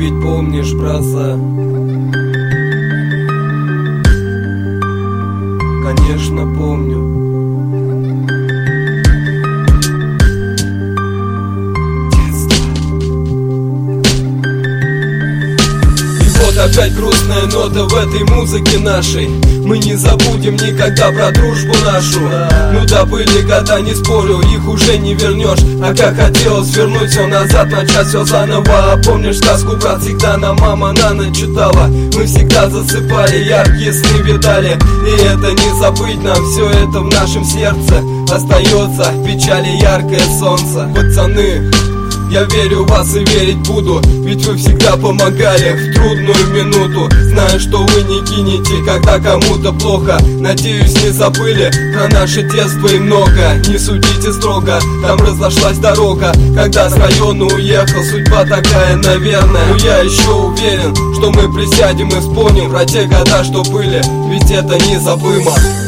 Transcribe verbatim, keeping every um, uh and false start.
ведь помнишь браса? Конечно, помню. Опять грустная нота в этой музыке нашей. Мы не забудем никогда про дружбу нашу. Ну да, были года, не спорю, их уже не вернешь. А как хотелось вернуть все назад, начать все заново. А помнишь сказку, брат, всегда нам мама на ночь читала? Мы всегда засыпали, яркие сны видали. И это не забыть нам, все это в нашем сердце остается. В печали яркое солнце. Пацаны, я верю в вас и верить буду, ведь вы всегда помогали в трудную минуту. Знаю, что вы не кинете, когда кому-то плохо. Надеюсь, не забыли про наше детство и много. Не судите строго, там разошлась дорога. Когда с района уехал, судьба такая, наверное. Но я еще уверен, что мы присядем и вспомним про те года, что были, ведь это незабымо.